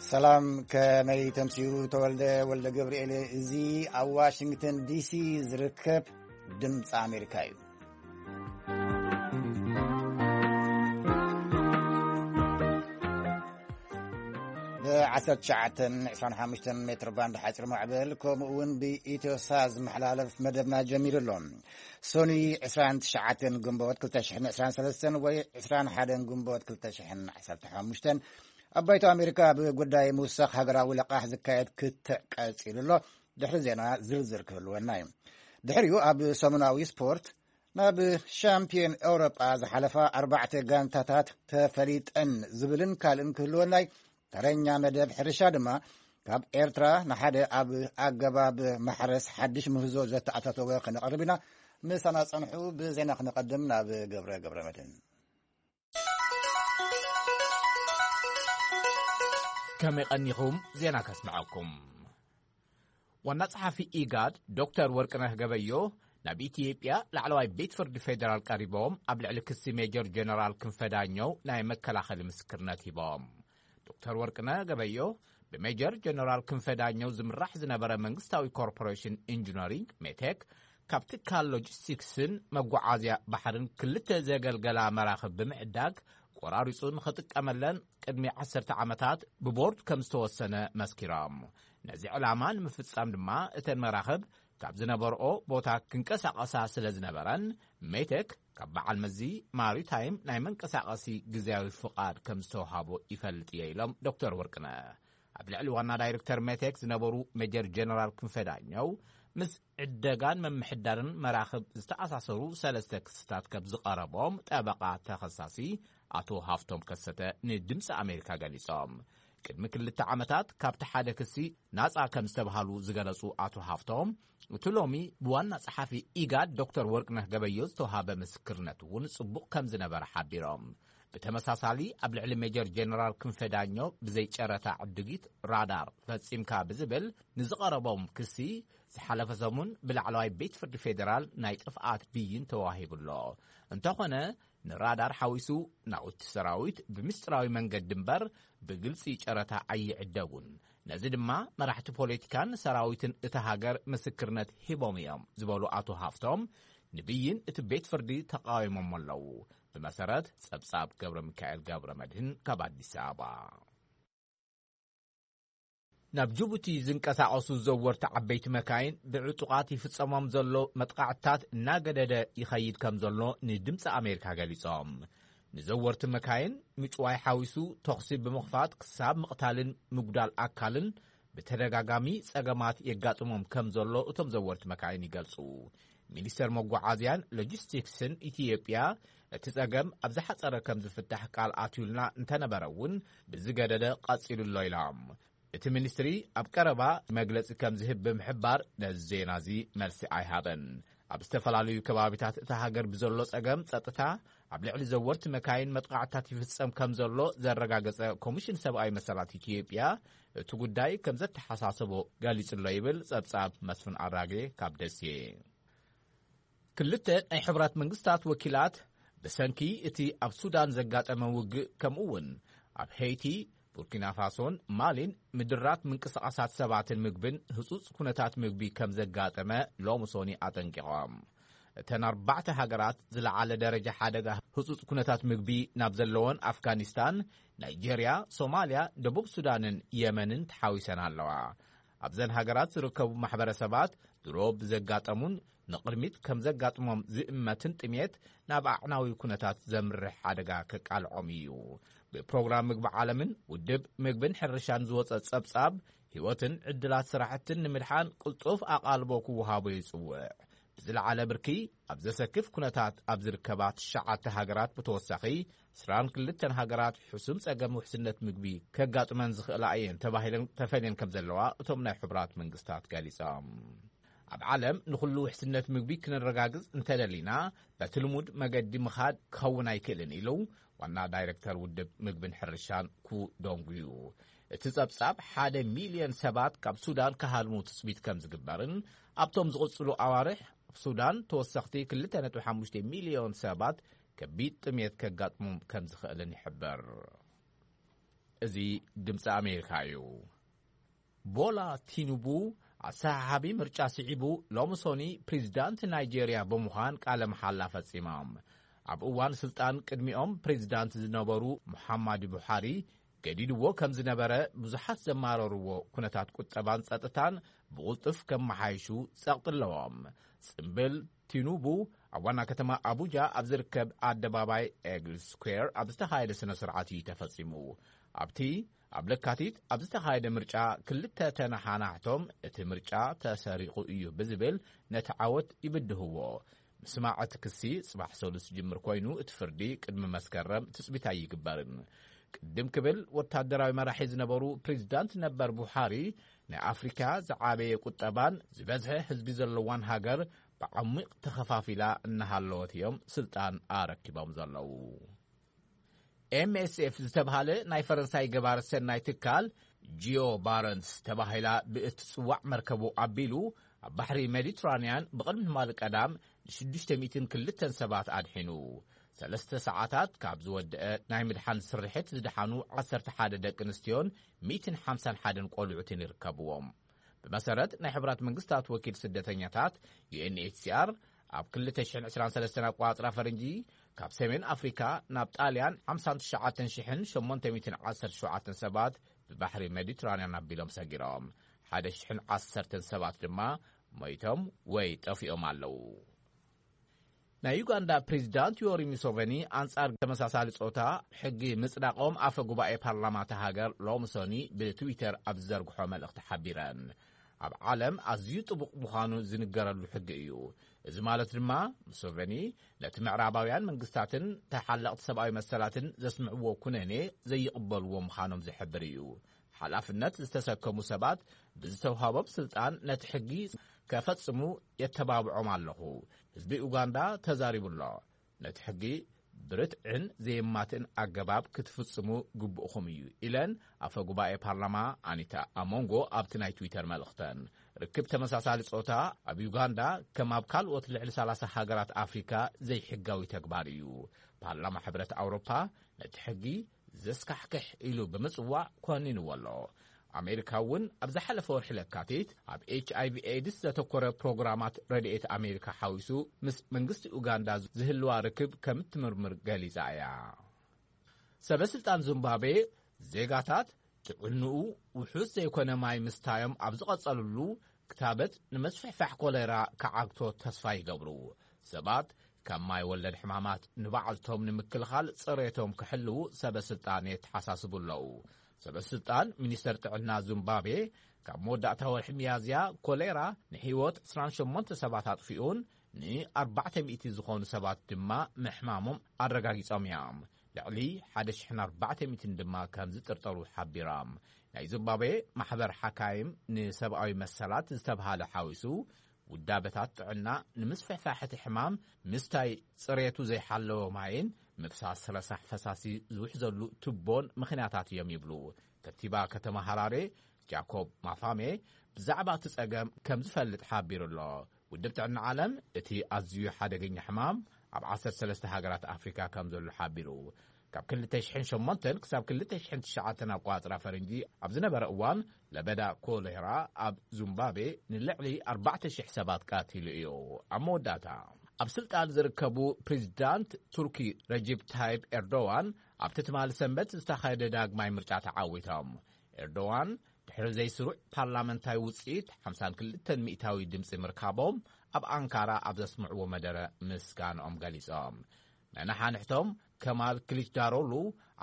سلام كمي تمسيو تولد جبريل زي أو واشنطن دي سي زركب دمت أمريكاي بعسد شعتن 25 متر باند حصر معبل كومون بإيتوساز محلالف مدبنا جميل لهم سوني 20 شعتن جنبوت كل تشحن 23 و 21 جنبوت كل تشحن 15 أبايتو أمريكا بقداي موسخ هجراوي لقاح زكاية كتقاسيل الله دحر زينا زرزر كلونا دحريو أب سمناوي سبورت ناب شامبيون أوروبا زحلفا 4 غانتاتات تفريط أن زبلن كالن كلونا ترينيا مدب حرشا دما كاب إيرترا نحادي أب أقباب محرس حدش مهزو زت أتاتوغا خنقربنا مسانا صنحو بزينا خنقدمنا بقبرة مدن كم يقنيكم زينا كسمعكم والنصحفي إيجاد دكتور ورقنه قبيو نبي إثيوبيا لعلواي بيتفورد فيدرال قريبهم قبل على ميجر جنرال كنفدانيو ناي مكلاخل مسكرنات هبام دكتور ورقنه قبيو بميجر جنرال كنفدانيو زمرح زنبره منغستاوي كوربوريشن انجينيرينج ميتك كابتيكال لوجيستكسن مغعازيا بحرن كلته زغلغلا مراخب بمعداك قراريصون خطقملن قدمي 10 عامات ببورد كم استوسنه مسكرام نزي علامان مفصام دما اتن مراخب كاب زنبرኦ ቦታ ክንቀሳቀሳ ስለዝነበረን ሜቴክ ካብ በዓል መዚ ማሪታይም ናይ መንቀሳቀሲ ግዜያዊ ፍቃድ ከም ዝተወሃቦ ይፈልጥ የኢሎም ዶክተር ወርቅነ ኣብ ልዕሊ ዋና ዳይሬክተር ሜቴክ ዝነበሩ ሜጀር ጀነራል ክንፈዳኛው ምስ ዕደጋን መምሕዳርን መራኽብ ዝተኣሳሰሩ ሰለስተ ክስታት ካብ ዝቐረቦም ጠበቃ ተኸሳሲ አቶ ሃፍቶም ከሰተ ንድምፂ አሜሪካ ገሊጾም ቅድሚ ክልተ ዓመታት ካብቲ ሓደ ክሲ ናጻ ከም ዝተባሃሉ ዝገለጹ አቶ ሃፍቶም እትሎሚ ብዋና ጸሓፊ ኢጋድ ዶክተር ወርቅነህ ገበዮ ዝተወሃበ ምስክርነት እውን ጽቡቕ ከም ዝነበረ ሓቢሮም بتمساسالي قبل علم ميجر جنرال كنفدانيو بزي ጨረታ ዕድጊት ራዳር ፈጺምካ ብዝብል ንዝቐረቦም ክሲ ዝሓለፈ ሰሙን ብላዕለዋይ ቤት ፍርዲ ፌደራል ናይ ጥፍኣት ብይን ተዋሂብሎ እንተኾነ ንራዳር ሓዊሱ ናውቲ ሰራዊት ብምስጥራዊ መንገዲ ድንበር ብግልጺ ጨረታ ኣይዕደጉን ነዚ ድማ መራሕቲ ፖለቲካን ሰራዊትን እቲ ሃገር ምስክርነት ሂቦም እዮም ዝበሉ አቶ ሃፍቶም ንብይን እቲ ቤት ፍርዲ ተቃዊሞም ኣለዉ بمسارات سبساب قبر ميكائيل قبر مدهن كاب አዲስ አበባ ናብ ጅቡቲ ዝንቀሳቀሱ ዘወርተ ዓበይቲ መካይን ብዕጡቃት ይፍጸሞም ዘሎ መጥቃዕታት እናገደደ ይኸይድ ከም ዘሎ ንድምፂ አሜሪካ ገሊጾም ንዘወርተ መካይን ምጭዋይ ሓዊሱ ተኽሲ ብምኽፋት ክሳብ ምቕታልን ምጉዳል አካልን በተደጋጋሚ ጸገማት የጋጥሞም ከም ዘሎ እቶም ዘወርተ መካይን ይገልጹ ሚኒስተር መጓዓዝያን ሎጂስቲክስን ኢትዮጵያ እትጸገም ኣብዛ ሓጸረ ከም ዝፍታሕ ቃል ኣትዩልና እንተነበረውን ብዝገደደ ቀጺሉሎ ኢሎም እቲ ሚኒስትሪ ኣብ ቀረባ መግለጺ ከም ዝህብ ብምሕባር ነዚ ዜናዚ መልሲ ኣይሃበን ኣብ ዝተፈላለዩ ከባቢታት እቲ ሃገር ብዘሎ ጸገም ጸጥታ ኣብ ልዕሊ ዘወርቲ መካይን መጥቃዕታት ይፍጸም ከም ዘሎ ዘረጋገጸ ኮሚሽን ሰብኣዊ መሰላት ኢትዮጵያ እቲ ጉዳይ ከም ዘተሓሳሰቦ ገሊጹሎ ይብል ጸብጻብ መስፍን ኣራጌ ካብ ደሴ ክልተ ናይ ሕብራት መንግስታት ወኪላት በሰንኪ እቲ ኣብ ሱዳን ዘጋጠመ ውግእ ከምኡውን ኣብ ሄይቲ ቡርኪና ፋሶን ማሊን ምድራት ምንቅስቃሳት ሰባትን ምግብን ህጹጽ ኩነታት ምግቢ ከም ዘጋጠመ ሎምሶኒ አጠንቂቖም እተን 4 ሃገራት ዝለዓለ ደረጃ ሓደጋ ህጹጽ ኩነታት ምግቢ ናብ ዘለዎን አፍጋኒስታን ናይጄሪያ ሶማሊያ ደቡብ ሱዳንን የመንን ተሓዊሰን ኣለዋ ኣብዘን ሃገራት ዝርከቡ ማሕበረሰባት ድሮብ ዘጋጠሙን ንቅድሚት ከም ዘጋጥሞም ዝእመትን ጥሜት ናብ ኣዕናዊ ኩነታት ዘምርሕ ሓደጋ ከቃልዖም እዩ ብፕሮግራም ምግቢ ዓለምን ውድብ ምግብን ሕርሻን ዝወፀ ጸብጻብ ህይወትን ዕድላት ስራሕትን ንምድሓን ቁልጡፍ ኣቃልቦ ክወሃቦ ይጽውዕ ብዝለዓለ ብርኪ ኣብ ዘሰክፍ ኩነታት ኣብ ዝርከባ 9 ሃገራት ብተወሳኺ 22 ሃገራት ሕሱም ጸገም ውሕስነት ምግቢ ከጋጥመን ዝኽእላ እየን ተባሂለን ተፈልየን ከም ዘለዋ እቶም ናይ ሕብራት መንግስታት ገሊጾም ኣብ ዓለም ንኹሉ ውሕስነት ምግቢ ክንረጋግጽ እንተደሊና በትልሙድ መገዲ ምኻድ ክኸውን ኣይክእልን ኢሉ ዋና ዳይሬክተር ውድብ ምግብን ሕርሻን ኩ ዶንጉዩ እቲ ጸብጻብ 1 ሚልዮን ሰባት ካብ ሱዳን ካሃልሙ ትጽቢት ከም ዝግበርን ኣብቶም ዝቕጽሉ ኣዋርሕ ኣብ ሱዳን ተወሰኽቲ 2.5 ሚልዮን ሰባት ከቢድ ጥሜት ከጋጥሙ ከም ዝኽእልን ይሕበር እዚ ድምፂ ኣሜሪካ እዩ። ቦላ ቲኑቡ ኣሰሓቢ ምርጫ ስዒቡ ሎሚ ሶኒ ፕሬዚዳንት ናይጄርያ ብምዃን ቃለ መሓላ ፈጺሞም። ኣብ እዋን ስልጣን ቅድሚኦም ፕሬዚዳንት ዝነበሩ ሙሐመድ ቡሓሪ ገዲድዎ ከም ዝነበረ ብዙሓት ዘማረርዎ ኩነታት ቁጠባን ጸጥታን ብቕልጡፍ ከም መሓይሹ ጸቕጥለዎም። ጽምብል ቲኑቡ ኣብ ዋና ከተማ ኣቡጃ ኣብ ዝርከብ ኣደባባይ ኤግል ስኩዌር ኣብ ዝተኻየደ ስነ ስርዓት እዩ ተፈጺሙ። ኣብቲ ኣብ ለካቲት ኣብ ዝተኻየደ ምርጫ ክልተ ተነሓናሕቶም እቲ ምርጫ ተሰሪቑ እዩ ብዝብል ነቲ ዓወት ይብድህዎ። ምስማዕ ክሲ ጽባሕ ሰሉስ ጅምር ኮይኑ እቲ ፍርዲ ቅድሚ መስከረም ትጽቢት ኣይግበርን። ቅድም ክብል ወታደራዊ መራሒ ዝነበሩ ፕሬዚዳንት ነበር ቡሓሪ ናይ ኣፍሪካ ዝዓበየ ቁጠባን ዝበዝሐ ህዝቢ ዘለዋን ሃገር ብዓሚቕ ተኸፋፊላ እናሃለወት እዮም ስልጣን ኣረኪቦም ዘለዉ። MSF ዝተባሃለ ናይ ፈረንሳይ ገባር ሰናይ ትካል ጂኦ ባረንስ ተባሂላ ብእትጽዋዕ መርከቡ ኣቢሉ ኣብ ባሕሪ ሜዲትራንያን ብቕድሚ ሕማል ቀዳም 602 ሰባት ኣድሒኑ 3 ሰዓታት ካብ ዝወድአ ናይ ምድሓን ስርሕት ዝድሓኑ 11 ደቂ ኣንስትዮን 151 ቆልዑትን ይርከብዎም። ብመሰረት ናይ ሕብራት መንግስታት ወኪል ስደተኛታት UNHCR ኣብ 2023 ኣቋጽራ ፈረንጂ ካብ ሰሜን ኣፍሪካ ናብ ጣልያን 59817 ሰባት ብባሕሪ ሜዲትራንያን ኣቢሎም ሰጊሮም 1010 ሰባት ድማ ሞይቶም ወይ ጠፊኦም ኣለዉ። ናይ ዩጋንዳ ፕሬዚዳንት ዮዌሪ ሙሴቬኒ ኣንጻር ተመሳሳሊ ጾታ ሕጊ ምጽዳቆም ኣፈ ጉባኤ ፓርላማ ሃገር ሎሚ ሶኒ ብትዊተር ኣብ ዝዘርግሖ መልእኽቲ ሓቢረን። ኣብ ዓለም ኣዝዩ ጥቡቕ ምዃኑ ዝንገረሉ ሕጊ እዩ። እዚ ማለት ድማ ሙሴቬኒ ነቲ ምዕራባውያን መንግስታትን ተሓለቕቲ ሰብኣዊ መሰላትን ዘስምዕዎ ኩነኔ ዘይቕበልዎ ምዃኖም ዝሕብር እዩ። ሓላፍነት ዝተሰከሙ ሰባት ብዝተውሃቦም ስልጣን ነቲ ሕጊ ከፈጽሙ የተባብዖም ኣለኹ። ህዝቢ ኡጋንዳ ተዛሪቡሎ ነቲ ሕጊ ብርትዕን ዘየማትን ኣገባብ ክትፍጽሙ ግቡእኹም እዩ ኢለን ኣፈ ጉባኤ ፓርላማ ኣኒታ ኣሞንጎ ኣብቲ ናይ ትዊተር መልእኽተን። ርክብ ተመሳሳሊ ጾታ ኣብ ዩጋንዳ ከም ኣብ ካልኦት ልዕሊ 30 ሃገራት ኣፍሪካ ዘይሕጋዊ ተግባር እዩ። ፓርላማ ሕብረት ኣውሮፓ ነቲ ሕጊ ዘስካሕክሕ ኢሉ ብምጽዋዕ ኮኒንዎ ኣሎ። ኣሜሪካ እውን ኣብ ዝሓለፈ ወርሒ ለካቲት ኣብ HIV ኤድስ ዘተኮረ ፕሮግራማት ረድኤት ኣሜሪካ ሓዊሱ ምስ መንግስቲ ኡጋንዳ ዝህልዋ ርክብ ከም እትምርምር ገሊጻ እያ። ሰበስልጣን ዚምባብዌ ዜጋታት ጥዕንኡ ውሑስ ዘይኮነ ማይ ምስታዮም ኣብ ዝቐጸሉሉ ክታበት ንመስፍሕፋሕ ኮሌራ ከዓግቶ ተስፋ ይገብሩ። ሰባት ካብ ማይ ወለድ ሕማማት ንባዕልቶም ንምክልኻል ጽሬቶም ክሕልው ሰበስልጣን የተሓሳስቡ ኣለዉ። ሰበስልጣን ሚኒስተር ጥዕና ዚምባብዌ ካብ መወዳእታ ወርሒ ሚያዝያ ኮሌራ ንሕይወት 28 ሰባት ኣጥፊኡን ን400 ዝኾኑ ሰባት ድማ ምሕማሞም ኣረጋጊጾም እዮም። ልዕሊ 1400 ድማ ከም ዝጥርጠሩ ሓቢሮም። ናይ ዚምባብዌ ማሕበር ሓካይም ንሰብኣዊ መሰላት ዝተባሃለ ሓዊሱ ውዳበታት ጥዕና ንምስፍሕፋሕቲ ሕማም ምስታይ ጽሬቱ ዘይሓለወ ማይን ምፍሳስ ረሳሕ ፈሳሲ ዝውሕዘሉ ቱቦን ምኽንያታት እዮም ይብሉ። ከቲባ ከተማ ሃራሬ ጃኮብ ማፋሜ ብዛዕባ እቲ ጸገም ከም ዝፈልጥ ሓቢሩ ኣሎ። ውድብ ጥዕና ዓለም እቲ ኣዝዩ ሓደገኛ ሕማም ኣብ 13 ሃገራት ኣፍሪካ ከም ዘሎ ሓቢሩ። ካብ 2008 ክሳብ 2009 ኣቋጽራ ፈረንጂ ኣብ ዝነበረ እዋን ለበዳ ኮሌራ ኣብ ዚምባብዌ ንልዕሊ 4000 ሰባት ቃቲሉ እዩ። ኣብ መወዳእታ ኣብ ስልጣን ዝርከቡ ፕሬዚዳንት ቱርኪ ረጂብ ታይብ ኤርዶዋን ኣብቲ ትማሊ ሰንበት ዝተኻየደ ዳግማይ ምርጫ ተዓዊቶም። ኤርዶዋን ድሕሪ ዘይስሩዕ ፓርላመንታዊ ውፅኢት 52 ሚእታዊ ድምፂ ምርካቦም ኣብ ኣንካራ ኣብ ዘስምዕዎ መደረ ምስጋንኦም ገሊጾም። ነናሓንሕቶም ከማል ክሊችዳሮሉ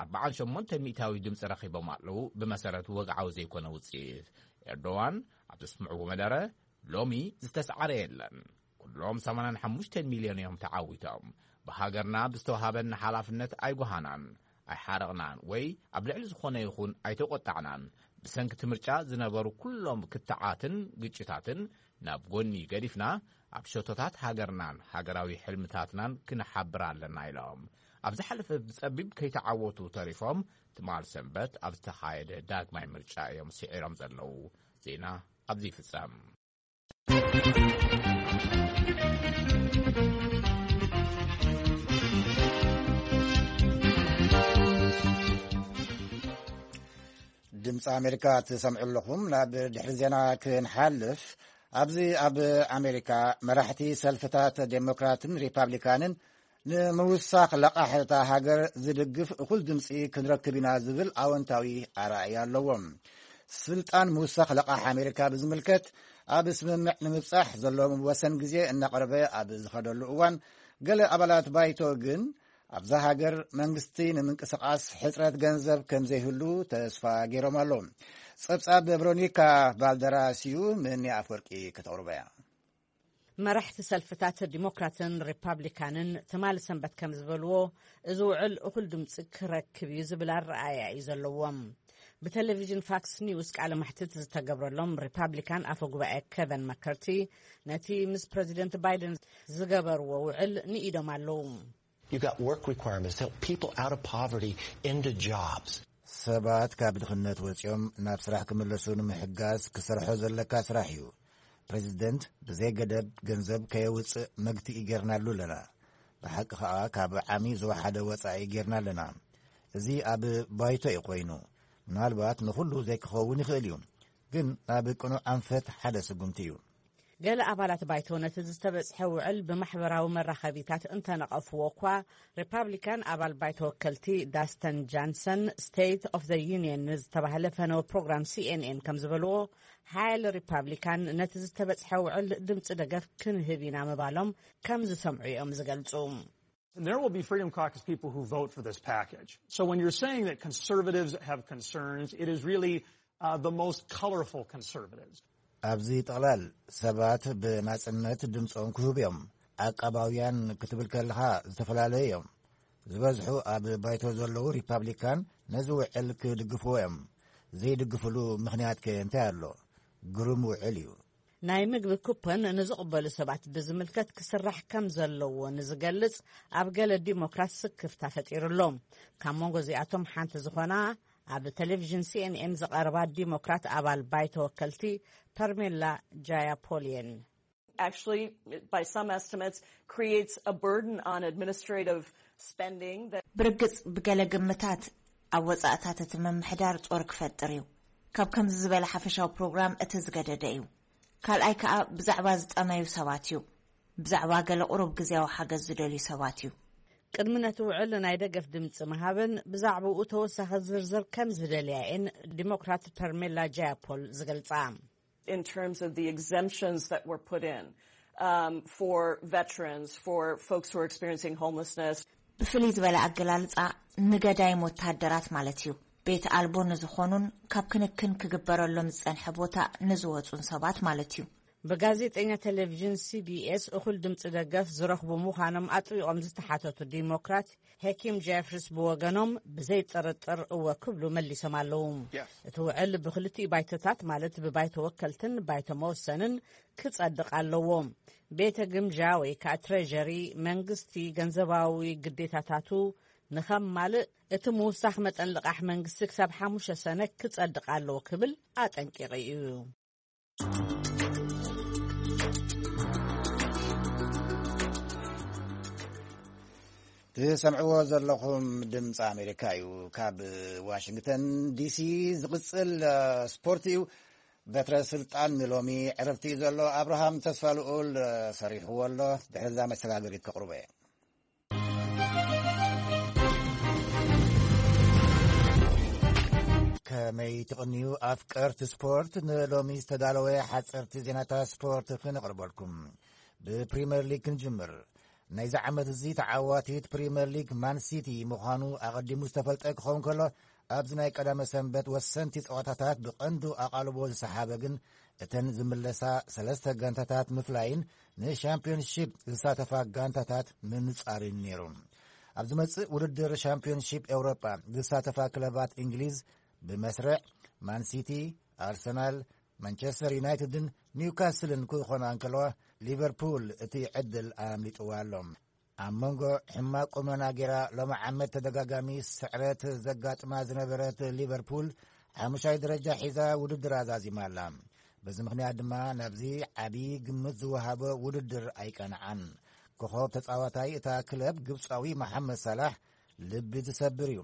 48 ሚእታዊ ድምፂ ረኺቦም ኣለዉ። ብመሰረቱ ወግዓዊ ዘይኮነ ውፅኢት ኤርዶዋን ኣብ ዘስምዕዎ መደረ ሎሚ ዝተሰዓረ የለን ኩሎም 85 ሚልዮን እዮም ተዓዊቶም። ብሃገርና ብዝተዋሃበና ሓላፍነት ኣይጓሃናን ኣይሓረቕናን ወይ ኣብ ልዕሊ ዝኾነ ይኹን ኣይተቆጣዕናን። ብሰንኪቲ ምርጫ ዝነበሩ ኩሎም ክትዓትን ግጭታትን ናብ ጎኒ ገዲፍና ኣብ ሸቶታት ሃገርናን ሃገራዊ ሕልምታትናን ክንሓብር ኣለና ኢሎም ኣብ ዝሓለፈ ብጸቢብ ከይተዓወቱ ተሪፎም ትማል ሰንበት ኣብ ዝተኻየደ ዳግማይ ምርጫ እዮም ስዒሮም ዘለዉ። ዜና ኣብዚ ይፍጸም። ድምፂ ኣሜሪካ ትሰምዑ ኣለኹም ናብ ድሕሪ ዜና ክንሓልፍ ኣብዚ ኣብ ኣሜሪካ መራሕቲ ሰልፍታት ዴሞክራትን ሪፓብሊካንን ንምውሳኽ ለቃሕታ ሃገር ዝድግፍ እኩል ድምፂ ክንረክብ ኢና ዝብል ኣወንታዊ ኣረኣእያ ኣለዎም። ስልጣን ምውሳኽ ለቃሕ ኣሜሪካ ብዝምልከት ኣብ ስምምዕ ንምብፃሕ ዘለዎም ወሰን ግዜ እናቀረበ ኣብ ዝኸደሉ እዋን ገለ ኣባላት ባይቶ ግን ኣብዛ ሃገር መንግስቲ ንምንቅስቃስ ሕፅረት ገንዘብ ከም ዘይህሉ ተስፋ ገይሮም ኣለዉ። ጸብጻብ ብሮኒካ ባልደራስዩ ምን ኣፍወርቂ ከተቕርበያ መራሕቲ ሰልፍታት ዲሞክራትን ሪፓብሊካንን ትማል ሰንበት ከም ዝበልዎ እዚ ውዕል እኩል ድምፂ ክረክብ እዩ ዝብል ኣረኣእያ እዩ ዘለዎም። ብቴሌቪዥን ፋክስ ኒውስ ቃለ መሕትት ዝተገብረሎም ሪፓብሊካን ኣፈ ጉባኤ ኬቨን ማከርቲ ነቲ ምስ ፕሬዚደንት ባይደን ዝገበርዎ ውዕል ንኢዶም ኣለዉ። You've got work requirements to help people out of poverty into jobs. ሰባት ካብ ድኽነት ወፂኦም ናብ ስራሕ ክምለሱ ንምሕጋዝ ክሰርሖ ዘለካ ስራሕ እዩ። ፕሬዚደንት ብዘይ ገደብ ገንዘብ ከየውፅእ መግቲ ይጌርናሉ ኣለና። ብሓቂ ከዓ ካብ ዓሚ ዝወሓደ ወፃኢ ጌርና ኣለና። እዚ ኣብ ባይቶ እዩ ኮይኑ ምናልባት ንኹሉ ዘይክኸውን ይኽእል እዩ፣ ግን ናብ ቅኑዕ ኣንፈት ሓደ ስጉምቲ እዩ። ገለ ኣባላት ባይቶ ነቲ ዝተበፅሐ ውዕል ብማሕበራዊ መራኸቢታት እንተነቐፍዎ እኳ ሪፓብሊካን ኣባል ባይቶ ወከልቲ ዳስተን ጃንሰን ስቴት ኦፍ ዘ ዩኒየን ዝተባህለ ፈነወ ፕሮግራም ሲኤንኤን ከም ዝበልዎ ሓይሊ ሪፓብሊካን ነቲ ዝተበፅሐ ውዕል ድምፂ ደገፍ ክንህብ ኢና ምባሎም ከም ዝሰምዑ እዮም ዝገልጹ። There will be Freedom Caucus people who vote for this package. So when you're saying that conservatives have concerns, it is really the most colorful conservatives. ኣብዚ ጠቕላል ሰባት ብናጽነት ድምፆም ክህቡ እዮም። ዓቀባውያን ክትብል ከለኻ ዝተፈላለዩ እዮም። ዝበዝሑ ኣብ ባይቶ ዘለዉ ሪፓብሊካን ነዚ ውዕል ክድግፍዎ እዮም። ዘይድግፍሉ ምኽንያት ከ እንታይ ኣሎ? ግሩም ውዕል እዩ። ናይ ምግቢ ኩፐን ንዝቕበሉ ሰባት ብዝምልከት ክስራሕ ከም ዘለዎ ንዝገልጽ ኣብ ገለ ዲሞክራት ስክፍታ ፈጢሩሎም። ካብ መንጎ እዚኣቶም ሓንቲ ዝኾና ኣብ ቴሌቪዥን ሲኤንኤን ዝቐረባ ዲሞክራት ኣባል ባይቶ ወከልቲ ፐርሜላ ጃያፖሊየን actually by some estimates creates a burden on administrative spending that ብርግጽ ብገለ ግምታት ኣብ ወጻእታት እቲ ምምሕዳር ጾር ክፈጥር እዩ። ካብ ከምዚ ዝበለ ሓፈሻዊ ፕሮግራም እቲ ዝገደደ እዩ። ካልኣይ ከዓ ብዛዕባ ዝጠመዩ ሰባት እዩ። ብዛዕባ ገለ ቁሩብ ግዜያዊ ሓገዝ ዝደልዩ ሰባት እዩ። ቅድሚ ነቲ ውዕል ናይ ደገፍ ድምፂ ምሃብን ብዛዕባኡ ተወሳኺ ዝርዝር ከም ዝደልያየን ዲሞክራት ፐርሜላ ጃያፖል ዝገልጻ። in terms of the exemptions that were put in for veterans, for folks who are experiencing homelessness. ብፍሉይ ዝበለ ኣገላልጻ ንገዳይም ወታደራት ማለት እዩ። ቤት ኣልቦ ንዝኾኑን ካብ ክንክን ክግበረሎም ዝጸንሐ ቦታ ንዝወፁን ሰባት ማለት እዩ። በጋዜጠኛ ቴሌቪዥን ሲቢኤስ እኩል ድምፂ ደገፍ ዝረኽቡ ምዃኖም ኣጥቢቖም ዝተሓተቱ ዲሞክራት ሄኪም ጄፍሪስ ብወገኖም ብዘይ ጥርጥር እወ ክብሉ መሊሶም ኣለዉ። እቲ ውዕል ብክልቲኡ ባይቶታት ማለት ብባይቶ ወከልትን ባይቶ መወሰንን ክጸድቕ ኣለዎ። ቤተ ግምጃ ወይ ከዓ ትሬዠሪ መንግስቲ ገንዘባዊ ግዴታታቱ ንኸማልእ እቲ ምውሳኽ መጠን ልቓሕ መንግስቲ ክሳብ 5 ሰነ ክጸድቕ ኣለዎ ክብል ኣጠንቂቑ እዩ። ትሰምዕዎ ዘለኹም ድምፂ ኣሜሪካ እዩ። ካብ ዋሽንግተን ዲሲ ዝቕፅል ስፖርት እዩ። በትረ ስልጣን ሎሚ ዕረፍቲ እዩ ዘሎ። ኣብርሃም ተስፋ ልኡል ሰሪሕዎ ኣሎ። ድሕሪ ዛ መሰጋገሪት ከቕርበ እየ። ከመይ ትቕንዩ ኣፍቀርቲ ስፖርት ንሎሚ ዝተዳለወ ሓፀርቲ ዜናታት ስፖርት ክነቕርበልኩም። ብፕሪምየር ሊግ ክንጅምር። ናይዚ ዓመት እዚ ተዓዋቲት ፕሪምየር ሊግ ማንሲቲ ምዃኑ ኣቐዲሙ ዝተፈልጠ ክኸውን ከሎ ኣብዚ ናይ ቀዳመ ሰንበት ወሰንቲ ፀዋታታት ብቐንዱ ኣቓልቦ ዝሰሓበ ግን እተን ዝምለሳ 3 ጋንታታት ምፍላይን ንሻምፒዮንሺፕ ዝሳተፋ ጋንታታት ምንጻርን ነይሩ። ኣብ ዝመጽእ ውድድር ሻምፒዮንሺፕ ኤውሮጳ ዝሳተፋ ክለባት እንግሊዝ ብመስርዕ ማንሲቲ፣ ኣርሰናል፣ ማንቸስተር ዩናይትድን ኒውካስልን ክኾና እንከለዋ ሊቨርፑል እቲ ዕድል ኣምሊጥዋ ኣሎም። ኣብ መንጎ ሕማቅ ቁመና ጌራ ሎሚ ዓመት ተደጋጋሚ ስዕረት ዘጋጥማ ዝነበረት ሊቨርፑል 5ይ ደረጃ ሒዛ ውድድር ኣዛዚማ ኣላ። በዚ ምክንያት ድማ ናብዚ ዓብዪ ግምት ዝወሃቦ ውድድር ኣይቀንዓን። ኮኸብ ተፃዋታይ እታ ክለብ ግብፃዊ መሐመድ ሳላሕ ልቢ ዝሰብር እዩ።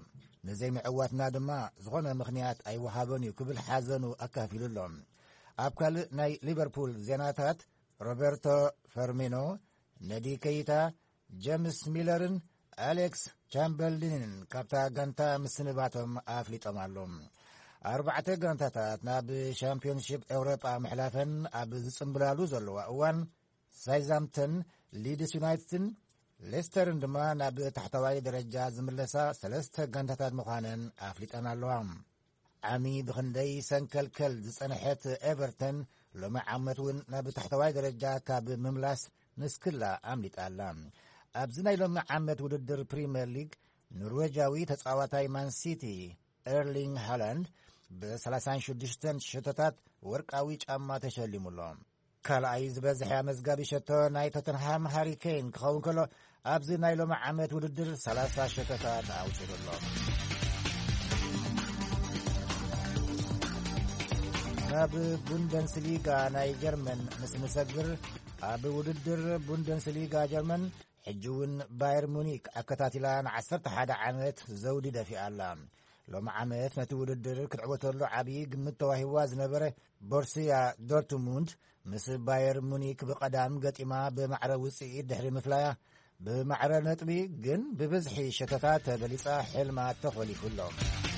نزي معواتنا دما زغنا مخنيات أي وهابني كبل حازنو أكافيل اللهم أبكال ناي ليفربول زيناتات روبرتو فيرمينو ندي كيتا جيمس ميلرن أليكس تشامبرلين كابتا غانتا مسنباتهم أفليتهم علوم 4 غانتاتات ناب شامبيونشيب أوروبا محلافن أب زصمبلالو زلوا أوان سايزامتن ليدس يونايتدن ليسترن دما ناب تحتواي درجة زملسا 3 غانتاتات مخانن أفليتنا اللوام عمي بخندي سنكلكل زصنحت إيفرتون لما عمتون ناب تحتواي درجة كاب مملاس نسكلا أمليت ألام أبزناي لما عمت وددر بريمير ليج نرويجاوي تتصاوتاي مان سيتي إيرلينغ هالاند ب36 شتتات ورقاوي ጫማ ተሸሊሙሎም ካልኣይ ዝበዝሐ መዝጋቢ ሸቶ ናይ ቶተንሃም ሃሪኬን ክኸውን ከሎ ኣብዚ ናይ ሎሚ ዓመት ውድድር 30 ሸተታት ኣውፅሩሎም ናብ ቡንደስሊጋ ናይ ጀርመን ምስ ንሰግር ኣብ ውድድር ቡንደስሊጋ ጀርመን ሕጂውን ባየር ሙኒክ ኣከታቲላ ን11 ዓመት ዘውዲ ደፊኣላ لما عمت نتوددر كتعوتلو عبي قمت تواهيوا زنبره بورسيا دورتموند مس باير مونيك بقدام قطيما بمعرى وصيد دحري مفلايا بمعرى نطبي جن ببزحي شتتات بليصا حلمات تخوليفلو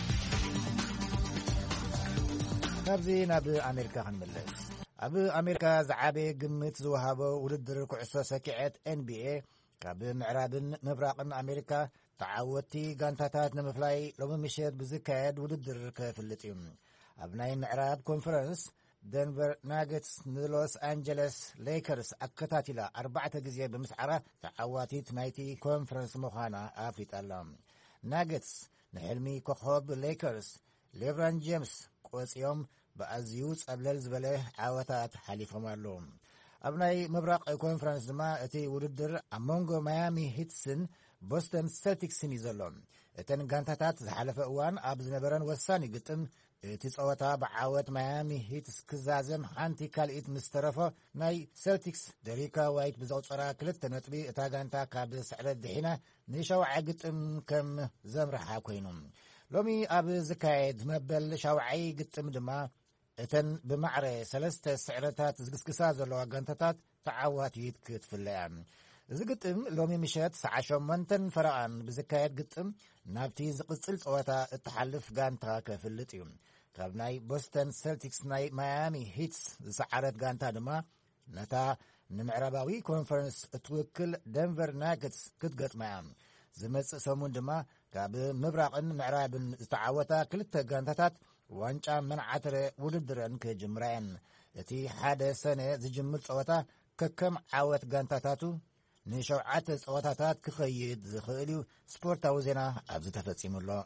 نبزي ناب امريكا خنملس اب امريكا زعابي قمت زوهابو وددر كعصو سكيعت NBA كاب معرابن مبراقن امريكا تعاوتي غانتاتات نمفلاي لو مشيت بزكاد وددر كفلتيم ابناي معراب كونفرنس دنفر ناجتس لوس انجلس ليكرز اكتاتيلا 4 غزيه بمسعره تعاوتي نايتي كونفرنس مخانا افريت اللام ناجتس نحلمي كوخوب ليكرز ليبران جيمس قوصيوم بازيوس ابلل زبله عاوتات حليفهم اللوم ابناي مبراق كونفرنس ما اتي وددر امونغو ميامي هيتسن بوستن سلتيكسن يزلون اتن غانتاتات زحلفه اوان اب زنبرن وساني گطم تصوتا بعاوت ميامي هيتس كزازم حانتي كاليت مسترفه ناي سلتيكس دريكا وايت بزوصرا كلت نطبي اتا غانتا كاب سعرت دحينا نشوع گطم كم زمرحا كوينم لومي اب زكايد مبل شوعي گطم دما اتن بمعري 3 سعرتات زقسقسا زلوا غانتاتات تعاواتيت كتفليان زقطم لومي مشات 8 فرعان بزكايت قطم نابتي زقصل صوتا التحلف غانتا كفلطيو كابناي بوستن سلتيكس ناي ميامي هيتس زعرت غانتا دما نتا نمعرباوي كونفرنس توكل دنفر ناجتس كتقطمام زمص سمون دما كاب مبراقن معرابن تعاوتا كلتا غانتاتات وانጫ منعتر وددرن كجمران اتي حدا سنه زجمل صوتا ككم عاوت غانتاتاتو نشوعات صوتاتات كخيد زخيلو سبورتاو زينا ابز تفصيملو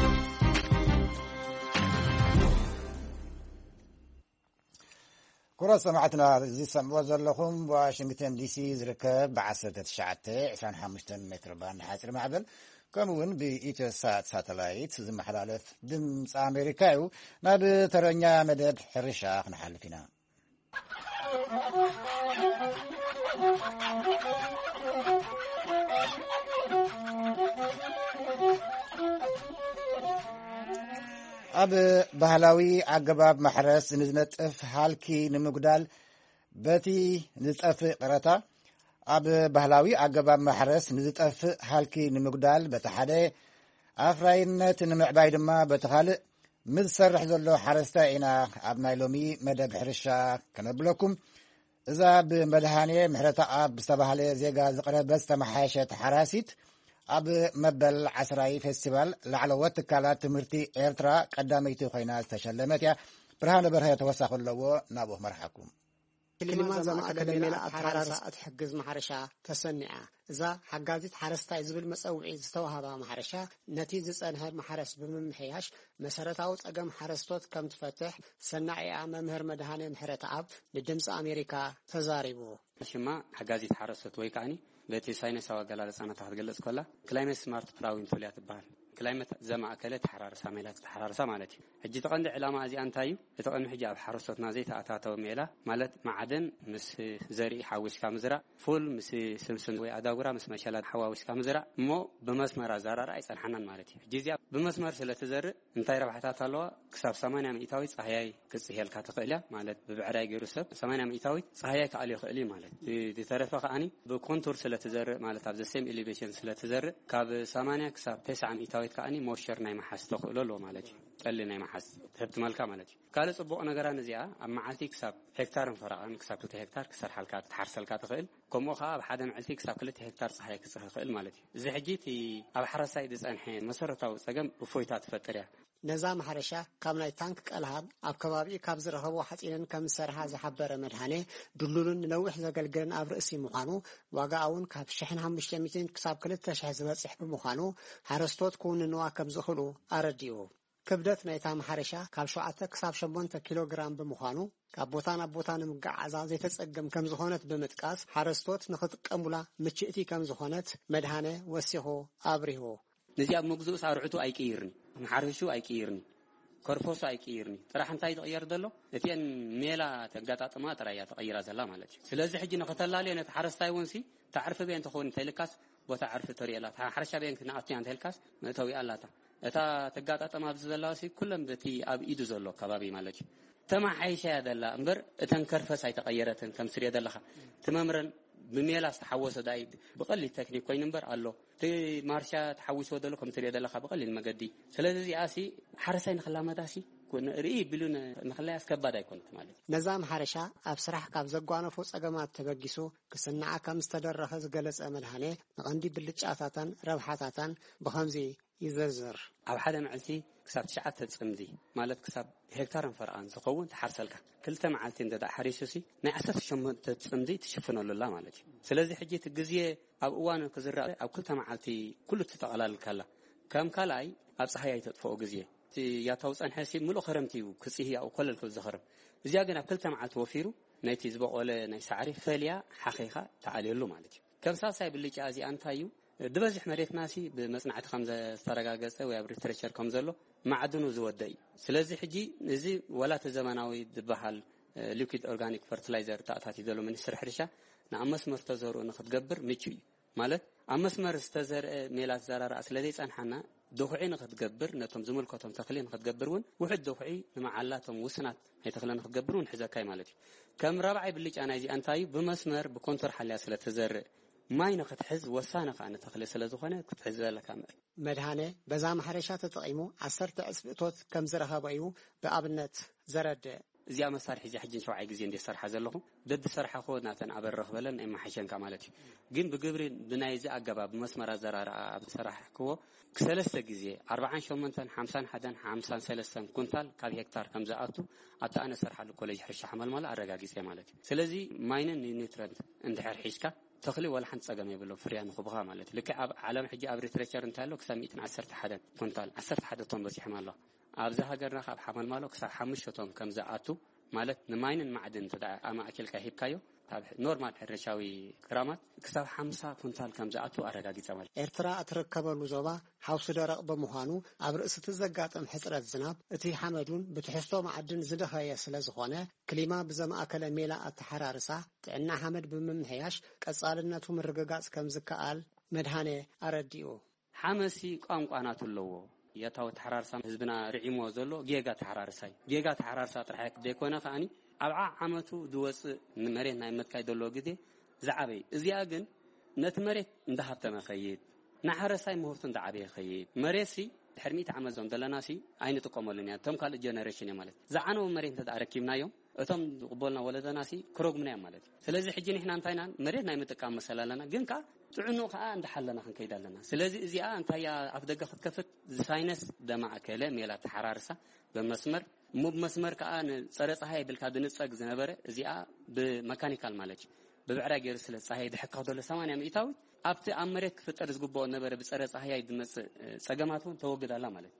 كرة سمعتنا زي سمعوا زلكم واشنطن دي سي زركب بعسرة تشعته 25 متر باند حاصر معبل كمون بإيتوسات ساتلايت زي محلالف دمص أمريكايو ناب ترنيا مدد حرشة نحلفنا أب بهلاوي عقباب محرس نزنطف حالكي نمقدال بتي نزطف قرتا أب بهلاوي عقباب محرس نزطف حالكي نمقدال بتحدي أفراينت نمعباي دما بتخالق مزسرح زلو حرستا إنا أبناي لومي مدب حرشا كنبلوكم إذا بمدهانية محرتا أب استبهالي زيغا زقرة بس تمحاشة حراسيت أب مبل عسراي فيستيفال لعلوات كالات تمرتي إيرترا قداميتي خويناز تشلمتيا برهان برهي توسخ اللو نابوه مرحكم كلمات زمان أكاديمية أتحرس أتحجز محرشة تسنعة إذا حجازت حرستا إزبل مسؤولي زتوهبا محرشة نتيجة أنها محرس بممحياش مسارات أجمع حرستوت كم تفتح سنعي مهر مدهاني محرت أب لدمس أمريكا تزاربو شما حجازت حرست ويكاني بتي ساينس أو جلالة سنة تحت جلس كلها كلايمت سمارت براوين توليات بار ክላይመት ዘማእከለ ተሓራርሳ ሜላት ተሓራርሳ ማለት እዩ ሕጂ ተቐንዲ ዕላማ እዚ አንታዩ ተቐንዲ ሕጂ ኣብ ሓረስቶትና ዘይተኣታተው ሜላ ማለት ማዕድን ምስ ዘርኢ ሓዊስካ ምዝራእ ፉል ምስ ስምስም ወይ ኣዳጉራ ምስ መሸላ ሓዋዊስካ ምዝራእ እሞ ብመስመር ኣዘራርኣ ኣይጸንሐናን ማለት እዩ ሕጂ እዚኣ ብመስመር ስለተዘርእ እንታይ ረብሓታት ኣለዋ ክሳብ 80 ሚእታዊ ፀሃያይ ክጽሄልካ ትኽእል ማለት ብብዕራይ ገይሩ ሰብ 80 ሚእታዊ ፀሃያይ ከኣል ይኽእል ማለት ዝተረፈ ከኣኒ ብኮንቱር ስለተዘርእ ማለት ኣብ ዘሴም ኤሌቬሽን ስለተዘርእ ካብ 80 ክሳብ 90 ሚእታዊት ከኣኒ ሞሸር ናይ መሓስ ተኽእሎ ኣሎ ማለት እዩ ጠሊ ናይ መሓስ ትህብቲ መልካ ማለት እዩ ካልእ ጽቡቕ ነገራን እዚኣ ኣብ መዓልቲ ክሳብ ሄክታርን ፈራቕን ክሳብ 2 ሄክታር ክሰርሓልካ ትሓርሰልካ ትኽእል ከምኡ ከዓ ኣብ ሓደ መዓልቲ ክሳብ 2 ሄክታር ፀሃይ ክጽህ ይኽእል ማለት እዩ እዚ ሕጂ ኣብ ሓረሳይ ዝጸንሐ መሰረታዊ ጸገም እፎይታ ትፈጥር እያ ነዛ ማሕረሻ ካብ ናይ ታንክ ቀልሃብ ኣብ ከባቢ ካብ ዝረኸቡ ሓጺንን ከም ዝሰርሓ ዝሓበረ መድሃኔ ድሉልን ነዊሕ ዘገልግልን ኣብ ርእሲ ምዃኑ ዋጋውን ካብ 1500 ክሳብ 2000 ዝበጽሕ ብምዃኑ ሓረስቶት ክውንንዋ ከም ዝኽእሉ ኣረዲኡ ክብደት ናይታ ማሕረሻ ካብ 7 ክሳብ 8 ኪሎ ግራም ብምዃኑ ካብ ቦታ ናብ ቦታ ንምጉዓዛ ዘይተጸገም ከም ዝኾነት ብምጥቃስ ሓረስቶት ንኽጥቀሙላ ምችእቲ ከም ዝኾነት መድሃኔ ወሲኹ አብሪሁ ነዚ ኣብ መግዝኡ ሳርዑቱ ኣይቀይርኒ ማሕረሹ ኣይቀይርኒ ኮርፎሱ ኣይቀይርኒ ጥራሕ እንታይ ተቀየር ዘሎ እቲን ሜላ ተጋጣጥማ ጥራያ ተቀይራ ዘላ ማለት እዩ ስለዚ ሕጂ ንኸተላለየ ነቲ ሓረስታይ ወንሲ ተዓርፍ በእንተ ኾን ተልካስ ቦታ ዓርፍ ተሪእላ ሓረሻ በእንተ ናኣትያ ተልካስ መእተዊ ኣላታ እታ ተጋጣጥማ ብዘላሲ ኩለም በቲ ኣብ ኢዱ ዘሎ ከባቢ ማለት እዩ ተማሓይሻ ያደላ እምበር እተን ከርፈስ ኣይተቀየረትን ከም ስርየ ደለኻ ትመምረን بميلا استحوس دايد بقلل تكنيك كوين نمبر الله تي مارشا تحوس ودلو كم تريد الله بقلل مجدي سلازي آسي حرسين خلا مداسي كون رئي بلون نخلي أسكبا داي كنت مالي نظام حرشا أبصرح كاب زقوانا فوس أجماعات تبجسو كسنع كم استدر رخص جلس أمرهانه عندي بلش آتاتن روحاتاتن بخمزي يزرزر أو حدا معلتي كسب شعات تسمدي مالت كسب هكتار فرقان زقون تحرسلك كلتا معلتين دا حريسوسي نعسف شم تسمدي تشوفنا لله مالتي سلازي حجيت الجزية أو أوان كزرع أو كلتا معلتي كله تتقلال كلا كم كلاي أبصحي تطفو جزية يا توس أن حسي ملو خرمتي وكسيه أو كل الكل زخرم زيادة كلتا معلت وفيرو نيتي زبق ولا نيسعري فاليا حقيقة تعالي له مالتي كم ساعة سايب اللي جازي أنتايو دبزح مريت ناسي بمصنعة خمسة استرجاجة ويابري ترشر كمزلو معدنو زودي سلازي حجي نزي ولا تزمناوي دبحال ليكويد أورجانيك فرتلايزر تأتي دلو من السر حرشة نعمس مرتزر ونخد جبر ميتشي مالت عمس مرتزر ميلاد زرار أصلديس أن حنا دوحي نخد جبر نتم زمل كتم تخلين نخد جبرون واحد دوحي مع علاتهم وسنات هي تخلين نخد جبرون حذا كاي مالتي كم ربعي بالليج أنا يجي أنتاي بمسمر بكونتر حلي أصل تزر ما ينخد حز وسانق عن تخلي سلازخانة كتحز لك عمل مدهانة بزام حرشات تقيمو عصرت أسبتوت كم زرها بأيو بأبنت زرد زي مسارح زي حجين شو عايزين دي صرحة زلهم ضد صرحة خودنا تنعب الرخبلن إما حشان كمالتي جيم بجبر بنايز أجباب بمسمار زرار بصراحة كوا كسلسة جزية 40 شو منتن 50 حدا 50 سلسة كنتال كاب هكتار كم زقاتو أتا أنا صرحة الكوليج حرش حمل مال أرجع جزية مالتي سلزي ماينن نيترند اندحر حيشكا تخلي ولا حنت سجمي بلو فريان خبغا مالتي لك على حجي أبري تريشر انتالو كساميت 10 حدا كنتال 10 حدا طن بس يحمل الله أبزه هجرنا خاب حمل مالو كسر حمش شطون كم زقاتو مالت نماين المعدن تدع أما أكل كهيب كايو نورمال حرشاوي كرامات كسر 5 كنتال كم زقاتو أرجع جزمال إرترا أتركب اللزوبة حوص درق بمهانو عبر استزجات حسرة الزناب اتي حمدون بتحسوا معدن زدها يسلا زخانة كلمة بزم أكل ميلا التحرارسة تعنا حمد بممهياش كسالناتهم الرجاجات كم زكال مدهانة أرديو حمسي قام قناة اللو يتاو تحرارسا حزبنا رعيمو زلو جيجا تحرارساي جيجا تحرارسا طرحك ديكونا خاني أبع عمتو دوس مريت ناي متكاي دلو جدي زعبي ازيا جن نت مريت اندهبت ما خييت نحرساي مهفتن دعبي خييت مريسي حرميت عمزون دلناسي عين تقوملني تم قال جنريشن مالت زعنو مريت تداركيمنا يوم اتم قبولنا ولدناسي كروج من مالت سلازي حجي نحنا انتينا مريت ناي متقام مسلالنا جنكا تعنو خا عند حلنا خنكيدالنا سلازي ازيا انت يا افدغ خطكفت ساينس دمع كلام يلا تحرارسا بمسمر مو بمسمر كان صره صحي بالكاد نصق زنبره ازيا بميكانيكال مالج ببعرا غير سل صحي دحقه دله 80 ميتاوي ابت امريك فطر زغبو نبره بصره صحي يدمص صغماتون توغدالا مالت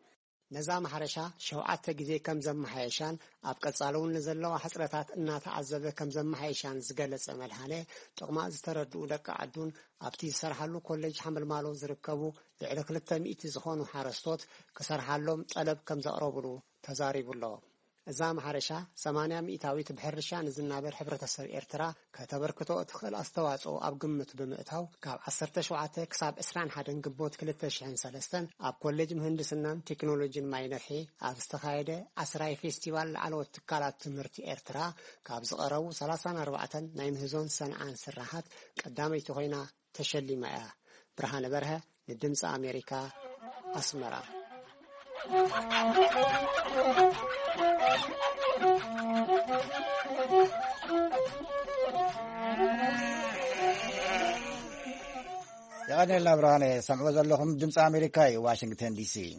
ነዛ ማሕረሻ ሸውዓተ ግዜ ከም ዘመሓየሻን ኣብ ቀጻለውን ዘለዋ ሕጽረታት እናተዓዘበ ከም ዘመሓየሻን ዝገለጸ መልሃነ ጥቕማ ዝተረድኡ ደቂ ዓዱን ኣብቲ ዝሰርሓሉ ኮሌጅ ሓመልማሎ ዝርከቡ ልዕሊ 200 ዝኾኑ ሓረስቶት ክሰርሓሎም ጠለብ ከም ዘቕረብሉ ተዛሪቡሎ እዛ ማሕረሻ 80 ሚእታዊት ብሕርሻ ንዝናበር ሕብረተሰብ ኤርትራ ከተበርክቶ እትኽእል ኣስተዋጽኦ ኣብ ግምት ብምእታው ካብ 17 ክሳብ 21 ግንቦት 2003 ኣብ ኮሌጅ ምህንድስናን ቴክኖሎጂን ማይነርሒ ኣብ ዝተኻየደ 10 ፌስቲቫል ላዕለዎት ትካላት ትምህርቲ ኤርትራ ካብ ዝቐረቡ 34 ናይ ምህዞን ሰንዓን ስራሓት ቀዳመይቲ ኮይና ተሸሊማ እያ። ብርሃነ በርሀ ንድምፂ ኣሜሪካ ኣስመራ። يغني برهانه سمعوا زلهم دمص امريكا واشنطن دي سي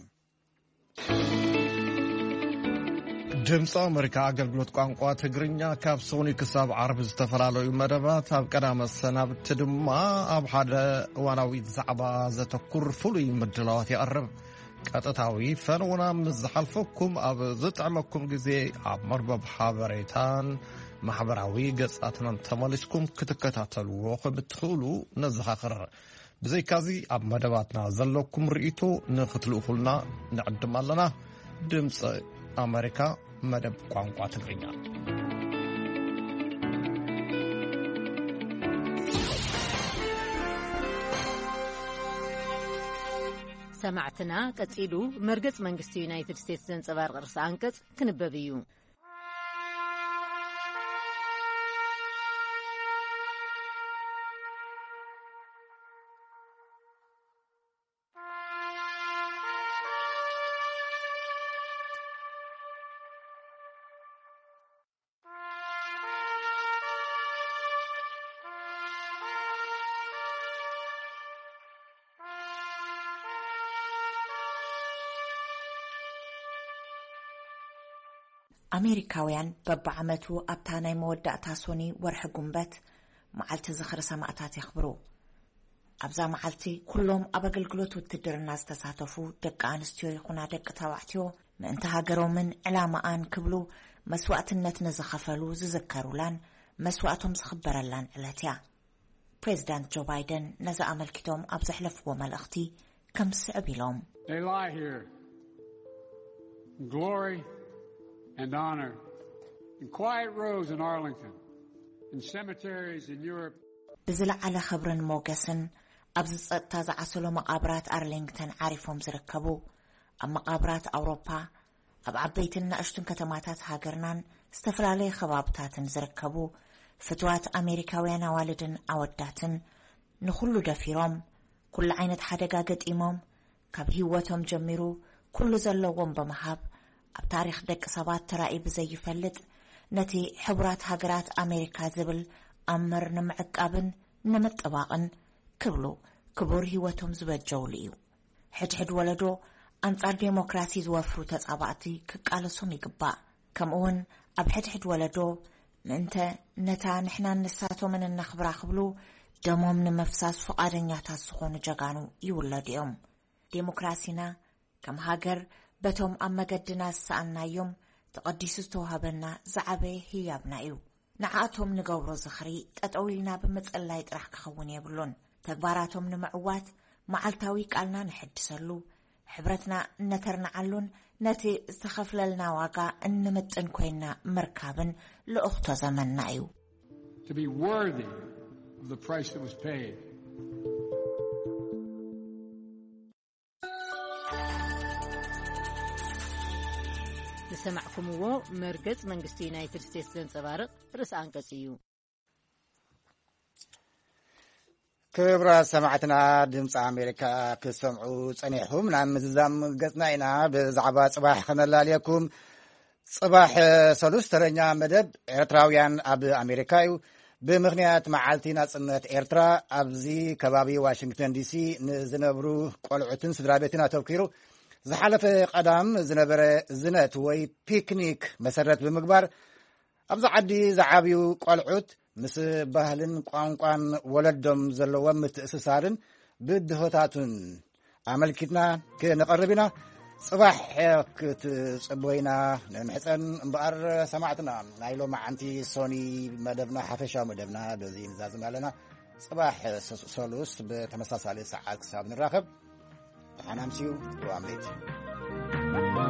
ድምፂ ኣሜሪካ ኣገልግሎት ቋንቋ ትግርኛ ካብ ሶኒ ክሳብ ዓርብ ዝተፈላለዩ መደባት ኣብ ቀዳመ ሰናብቲ ድማ ኣብ ሓደ እዋናዊ ዛዕባ ዘተኩር ፍሉይ ምድላዋት ይቐርብ። ቀጥታዊ ፈንውና ምስ ዝሓልፈኩም ኣብ ዝጥዕመኩም ግዜ ኣብ መርበብ ሓበሬታን ማሕበራዊ ገጻትናን ተመሊስኩም ክትከታተልዎ ከም እትኽእሉ ነዘኻኽር። ብዘይካዚ ኣብ መደባትና ዘለኩም ርእይቶ ንኽትልእኹልና ንዕድም ኣለና። ድምፂ ኣሜሪካ መደብ ቋንቋ ትግርኛ ሰማዕትና ቀጺሉ መርገጽ መንግስቲ ዩናይትድ ስቴትስ ዘንጸባርቕ ርእሰ አንቀጽ ክንበብ እዩ። ኣሜሪካውያን በብዓመቱ ኣብታ ናይ መወዳእታ ሶኒ ወርሒ ጉንበት መዓልቲ ዝኽሪ ሰማዕታት የኽብሩ። ኣብዛ መዓልቲ ኩሎም ኣብ ኣገልግሎት ውትድርና ዝተሳተፉ ደቂ ኣንስትዮ ይኹና ደቂ ተባዕትዮ ምእንቲ ሃገሮምን ዕላማኣን ክብሉ መስዋዕትነት ንዝኸፈሉ ዝዝከሩላን መስዋዕቶም ዝኽበረላን ዕለት እያ። ፕሬዚዳንት ጆ ባይደን ነዚ ኣመልኪቶም ኣብ ዘሕለፍዎ መልእኽቲ ከም ስዕብ ኢሎም and honor in quiet rows in Arlington, in cemeteries in Europe. ብዝለዓለ ኽብርን ሞገስን ኣብ ዝጸጥታ ዝዓሰሉ መቓብራት ኣርሊንግተን ዓሪፎም ዝርከቡ ኣብ መቓብራት ኣውሮፓ ኣብ ዓበይትን ንእሽቱን ከተማታት ሃገርናን ዝተፈላለየ ኸባብታትን ዝርከቡ ፍትዋት ኣሜሪካውያን ኣዋልድን ኣወዳትን ንኹሉ ደፊሮም ኩሉ ዓይነት ሓደጋ ገጢሞም ካብ ህይወቶም ጀሚሩ ኩሉ ዘለዎም በመሃብ ኣብ ታሪኽ ደቂ ሰባት ተራኢ ብዘይፈልጥ ነቲ ሕቡራት ሃገራት ኣሜሪካ ዝብል ኣመር ንምዕቃብን ንምጥባቕን ክብሉ ክቡር ህይወቶም ዝበጀውሉ እዩ። ሕድሕድ ወለዶ ኣንጻር ዴሞክራሲ ዝወፍሩ ተጻባእቲ ክቃለሶም ይግባእ። ከምኡውን ኣብ ሕድሕድ ወለዶ ምእንተ ነታ ንሕና ንሳቶምን እነኽብራ ክብሉ ደሞም ንምፍሳስ ፈቓደኛታት ዝኾኑ ጀጋኑ ይውለዱ እዮም። ዴሞክራሲና ከም ሃገር በቶም ኣብ መገድና ዝሰኣናዮም ተቐዲሱ ዝተዋሃበና ዝዓበየ ህያብና እዩ። ንዓኣቶም ንገብሮ ዝኽሪ ጠጠው ኢልና ብምጽላይ ጥራሕ ክኸውን የብሉን። ተግባራቶም ንምዕዋት መዓልታዊ ቃልና ንሕድሰሉ ሕብረትና እነተርናዓሉን ነቲ ዝተኸፍለልና ዋጋ እንምጥን ኮይና ምርካብን ልእኽቶ ዘመንና እዩ። To be worthy of the price that was paid. ሰማዕኩምዎ መርገጽ መንግስቲ ዩናይትድ ስቴትስ ዘንጸባርቕ ርእሰ አንቀጽ እዩ። ክብራት ሰማዕትና ድምፂ ኣሜሪካ ክሰምዑ ጸኒሕኩም ናብ ምዝዛም ገጽና ኢና ብዛዕባ ጽባሕ ከመላልየኩም። ጽባሕ ሰሉስተኛ መደብ ኤርትራውያን ኣብ ኣሜሪካ እዩ። ብምኽንያት መዓልቲ ናጽነት ኤርትራ ኣብዚ ከባቢ ዋሽንግተን ዲሲ ንዝነብሩ ቆልዑትን ስድራ ቤትን ኣተውኪሩ ዝሓለፈ ቀዳም ዝነበረ ዝነት ወይ ፒክኒክ መሰረት ብምግባር ኣብዚ ዓዲ ዝዓብዩ ቆልዑት ምስ ባህልን ቋንቋን ወለዶም ዘለዎም ምትእስሳርን ብድሆታቱን ኣመልኪትና ክንቐርብ ኢና። صباح كتصبوينا نحسن بقر سمعتنا نايلو مع أنتي سوني مدبنا حفشة مدبنا بزين زازم علينا صباح سولوس بتمساس عليه ساعات كساب نراقب أنا مسيو وعمليت